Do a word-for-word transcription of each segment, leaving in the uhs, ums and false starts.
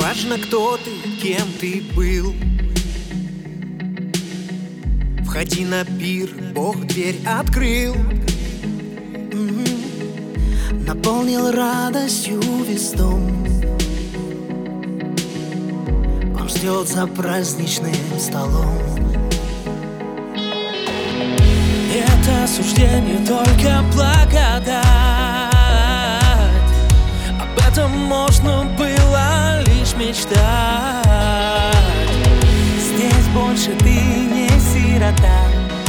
важно, кто ты, кем ты был. Входи на пир, Бог дверь открыл. М-м-м. Наполнил радостью весь дом. Он ждет за праздничным столом. Это осуждение, только благодать. Об этом можно было лишь мечтать. Здесь больше ты не сирота.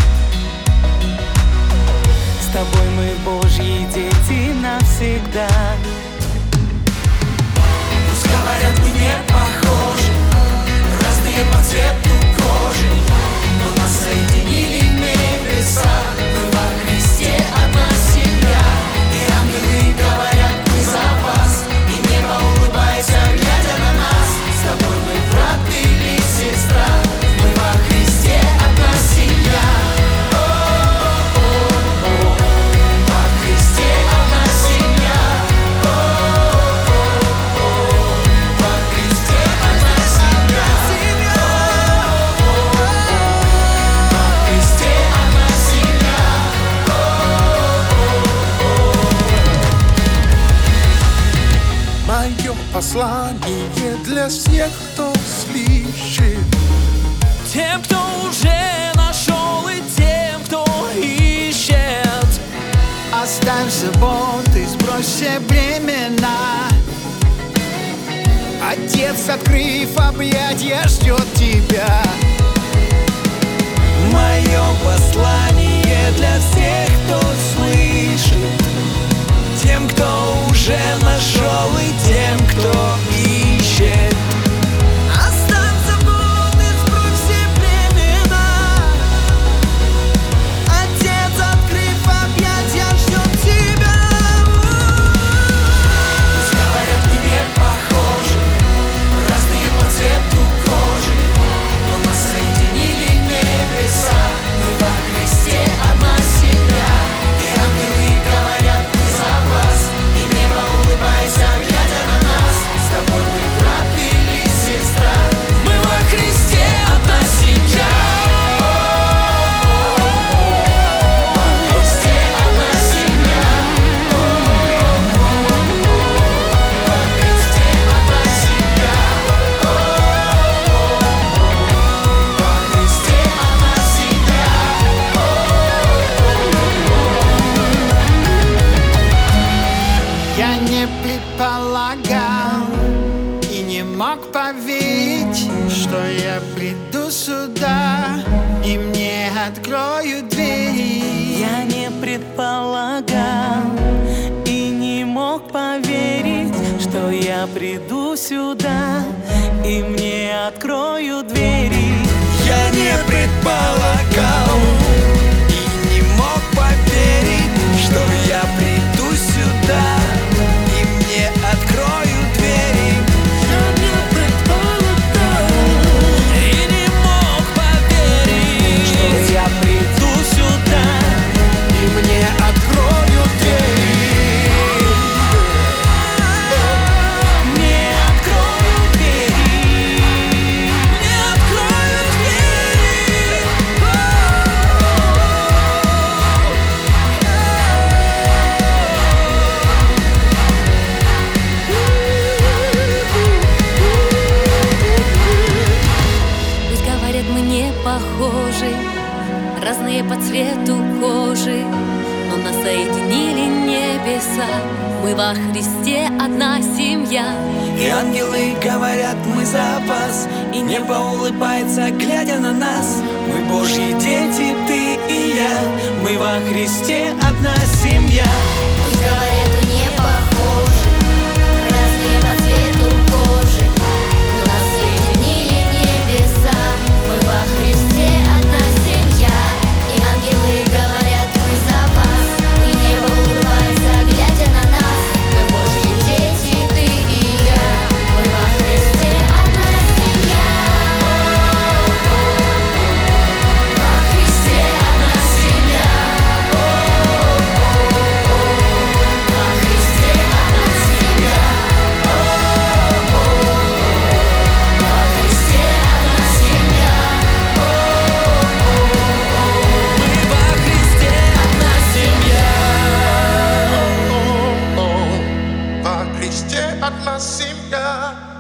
С тобой мы Божьи дети навсегда. Пусть говорят, мы не похожи, разные по цвету кожи, но нас соединили небеса. Мы во Христе одна семья, и ангелы говорят, мы за вас, и небо улыбается, глядя на нас. С тобой мы брат или сестра, мы во Христе одна семья. О-о-о-о, во Христе одна семья. О-о-о-о, во Христе одна семья. Мое послание для всех, кто слышит. Тем, кто уже нашел, и тем, кто ищет. Оставь заботы, сбрось все бремена. Отец, открыв объятия, ждет тебя. Мое послание для всех, кто слышит. Тем, кто уже нашел, и тем, кто ищет. Оставь заботы, сбрось все бремена. Отец, открыв объятия, ждет тебя. Пусть говорят, мы не похожи, разные по цвету кожи, но нас соединили небеса. Мы во Христе одна семья, и ангелы говорят, мы за вас, и небо улыбается, глядя на нас. С тобой мы брат или сестра, мы во Христе одна семья. Во Христе одна семья. Во Христе одна семья. Во Христе одна семья. Я не предполагал и не мог поверить, что я приду сюда и мне откроют двери. Я не предполагал и не мог поверить, что я приду сюда и мне откроют двери. Я не предполагал и не мог поверить, что я приду сюда и мне откроют двери. Я не предполагал и не мог поверить, что я приду сюда и мне откроют двери. Мне откроют двери. Мне откроют двери. Пусть говорят, мы не похожи, разные по цвету кожи, но нас соединили небеса. Мы во Христе одна семья. И ангелы говорят, мы за вас, и небо улыбается, глядя на нас. Мы Божьи дети, ты и я, мы во Христе одна семья. Пусть говорят, мы не похожи, разные по цвету кожи, но нас соединили небеса. Мы во Христе одна семья. И ангелы говорят, мы за вас, и небо улыбается, глядя на нас. Мы Божьи дети, ты и я, мы во Христе одна семья. Во Христе одна семья. Во одна семья.